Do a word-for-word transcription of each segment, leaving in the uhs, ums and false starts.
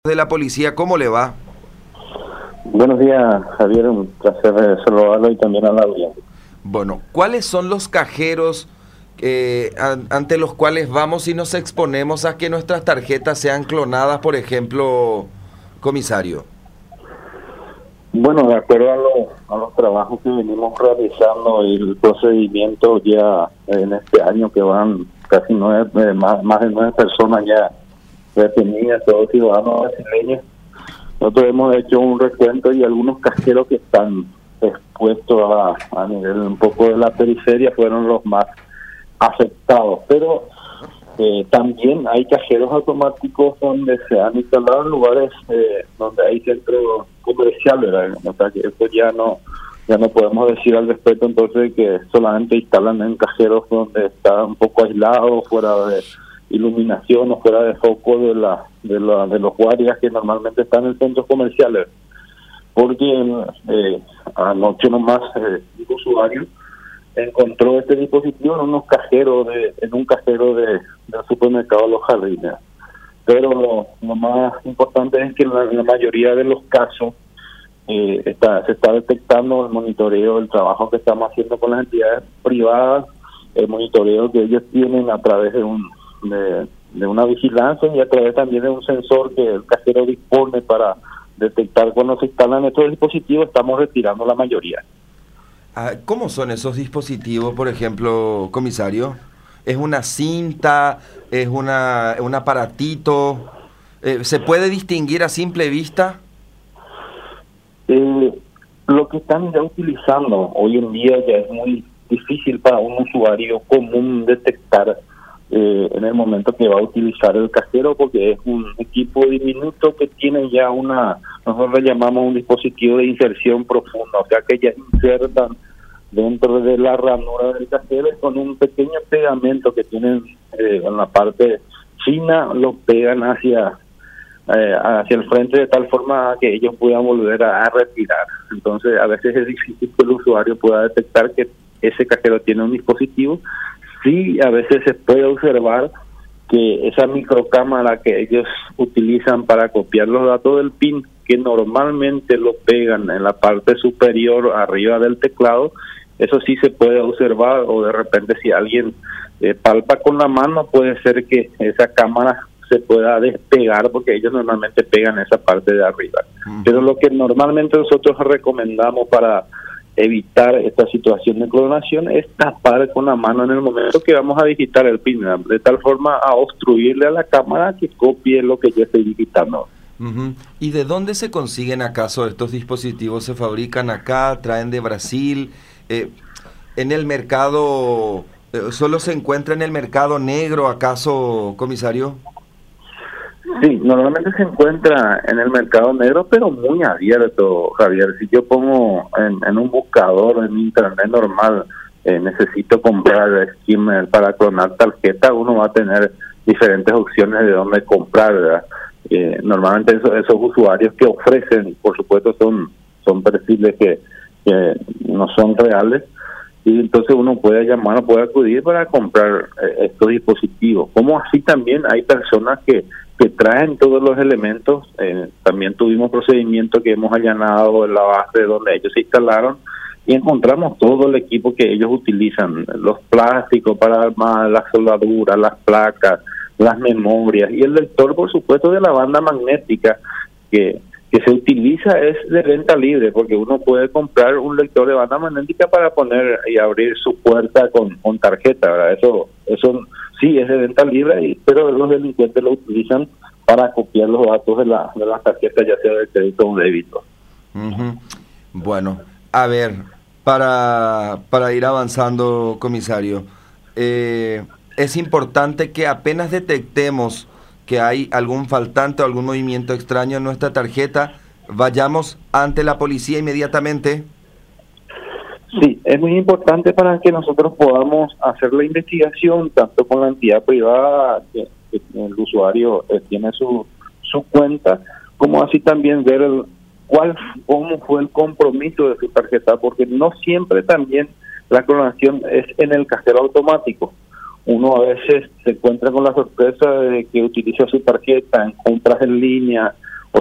De la policía, ¿cómo le va? Buenos días, Javier, un placer eh, saludarlo y también a la audiencia. Bueno, ¿cuáles son los cajeros eh, an- ante los cuales vamos y nos exponemos a que nuestras tarjetas sean clonadas, por ejemplo, comisario? Bueno, de acuerdo a, lo- a los trabajos que venimos realizando y el procedimiento ya en este año que van casi nueve, eh, más, más de nueve personas ya detenidas, todos ciudadanos brasileños, nosotros hemos hecho un recuento y algunos cajeros que están expuestos a, a nivel un poco de la periferia fueron los más afectados, pero eh, también hay cajeros automáticos donde se han instalado en lugares eh, donde hay centros comerciales, ¿verdad? O sea, que eso ya no ya no podemos decir al respecto, entonces que solamente instalan en cajeros donde está un poco aislado, fuera de iluminación o fuera de foco de la de, la, de los guardias que normalmente están en centros comerciales, porque eh, anoche nomás eh, un usuario encontró este dispositivo en unos cajeros de en un cajero de del supermercado Los Jardines, pero lo, lo más importante es que en la, en la mayoría de los casos eh, está se está detectando el monitoreo, el trabajo que estamos haciendo con las entidades privadas, el monitoreo que ellos tienen a través de un de, de una vigilancia y a través también de un sensor que el cajero dispone para detectar cuando se instalan estos dispositivos. Estamos retirando la mayoría. Ah, ¿cómo son esos dispositivos, por ejemplo, comisario? ¿Es una cinta? ¿Es una, un aparatito? Eh, ¿se puede distinguir a simple vista? Eh, lo que están ya utilizando hoy en día ya es muy difícil para un usuario común detectar eh, en el momento que va a utilizar el cajero, porque es un equipo diminuto que tiene ya una, nosotros le llamamos un dispositivo de inserción profunda, o sea que ya insertan dentro de la ranura del cajero con un pequeño pegamento que tienen eh, en la parte fina, lo pegan hacia Eh, hacia el frente de tal forma que ellos puedan volver a, a retirar. Entonces a veces es difícil que el usuario pueda detectar que ese cajero tiene un dispositivo. Sí, a veces se puede observar que esa microcámara que ellos utilizan para copiar los datos del PIN, que normalmente lo pegan en la parte superior arriba del teclado, eso sí se puede observar, o de repente si alguien eh, palpa con la mano, puede ser que esa cámara se pueda despegar, porque ellos normalmente pegan esa parte de arriba. Uh-huh. Pero lo que normalmente nosotros recomendamos para evitar esta situación de clonación es tapar con la mano en el momento que vamos a digitar el PIN, de tal forma a obstruirle a la cámara que copie lo que yo estoy digitando. Uh-huh. ¿Y de dónde se consiguen acaso estos dispositivos? ¿Se fabrican acá? ¿Traen de Brasil? Eh, ¿En el mercado, eh, solo se encuentra en el mercado negro acaso, comisario? Sí, normalmente se encuentra en el mercado negro, pero muy abierto, Javier. Si yo pongo en, en un buscador en internet normal, eh, necesito comprar skimmer para clonar tarjeta, uno va a tener diferentes opciones de dónde comprar, ¿verdad? Eh, normalmente eso, esos usuarios que ofrecen, por supuesto, son son perfiles que, que no son reales, y entonces uno puede llamar o puede acudir para comprar eh, estos dispositivos. Como así también hay personas que que traen todos los elementos. Eh, también tuvimos procedimientos que hemos allanado en la base donde ellos se instalaron y encontramos todo el equipo que ellos utilizan, los plásticos para armar, las soldaduras, las placas, las memorias y el lector, por supuesto, de la banda magnética que que se utiliza es de venta libre, porque uno puede comprar un lector de banda magnética para poner y abrir su puerta con, con tarjeta, ¿verdad? Eso eso sí es de venta libre, y, pero los delincuentes lo utilizan para copiar los datos de la de las tarjetas, ya sea de crédito o débito. Uh-huh. Bueno, a ver, para, para ir avanzando, comisario, eh, es importante que apenas detectemos que hay algún faltante o algún movimiento extraño en nuestra tarjeta, vayamos ante la policía inmediatamente. Sí, es muy importante para que nosotros podamos hacer la investigación, tanto con la entidad privada, que, que el usuario eh, tiene su, su cuenta, como así también ver el, cuál cómo fue el compromiso de su tarjeta, porque no siempre también la clonación es en el cajero automático. Uno a veces se encuentra con la sorpresa de que utiliza su tarjeta en compras en línea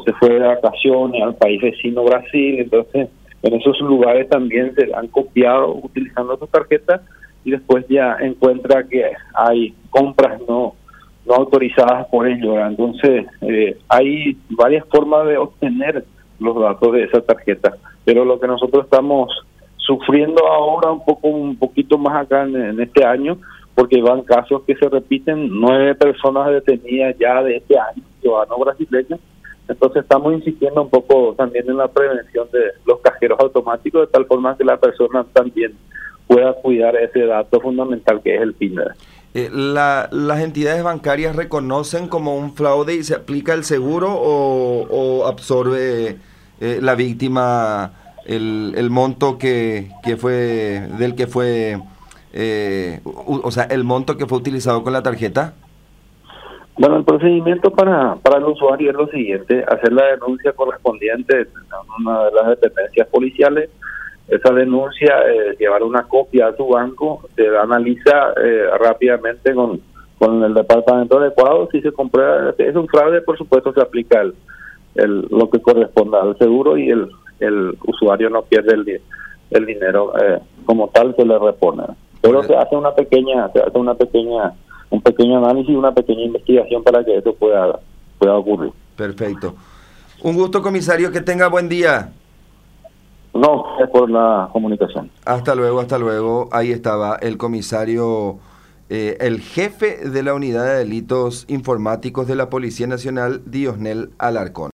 se fue de vacaciones al país vecino Brasil, entonces en esos lugares también se han copiado utilizando su tarjeta y después ya encuentra que hay compras no no autorizadas por ellos, ¿verdad? Entonces eh, hay varias formas de obtener los datos de esa tarjeta, pero lo que nosotros estamos sufriendo ahora un poco un poquito más acá en, en este año, porque van casos que se repiten, nueve personas detenidas ya de este año, ciudadanos brasileños. Entonces estamos insistiendo un poco también en la prevención de los cajeros automáticos, de tal forma que la persona también pueda cuidar ese dato fundamental que es el P I N. Eh, la, ¿Las entidades bancarias reconocen como un fraude y se aplica el seguro o, o absorbe eh, la víctima el, el monto que, que fue del que fue eh, u, o sea el monto que fue utilizado con la tarjeta? Bueno, el procedimiento para, para el usuario es lo siguiente: hacer la denuncia correspondiente en una de las dependencias policiales. Esa denuncia, eh, llevar una copia a su banco, se analiza eh, rápidamente con, con el departamento adecuado. Si se comprueba que es un fraude, por supuesto se aplica el, el lo que corresponda al seguro y el, el usuario no pierde el, el dinero eh, como tal, se le repone. Pero se hace una pequeña, se hace una pequeña, un pequeño análisis, una pequeña investigación para que eso pueda, pueda ocurrir. Perfecto. Un gusto, comisario, que tenga buen día. No, es por la comunicación. Hasta luego, hasta luego. Ahí estaba el comisario, eh, el jefe de la Unidad de Delitos Informáticos de la Policía Nacional, Diosnel Alarcón.